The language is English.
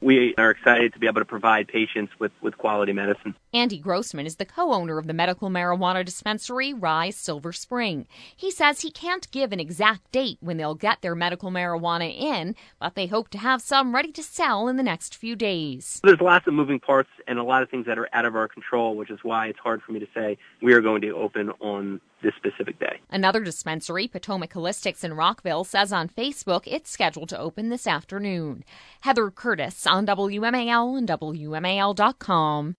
we are excited to be able to provide patients with quality medicine. Andy Grossman is the co-owner of the medical marijuana dispensary Rise Silver Spring. He says he can't give an exact date when they'll get their medical marijuana in, but they hope to have some ready to sell in the next few days. There's lots of moving parts and a lot of things that are out of our control, which is why it's hard for me to say we are going to open on this specific day. Another dispensary, Potomac Holistics in Rockville, says on Facebook it's scheduled to open this afternoon. Heather Curtis on WMAL and WMAL.com.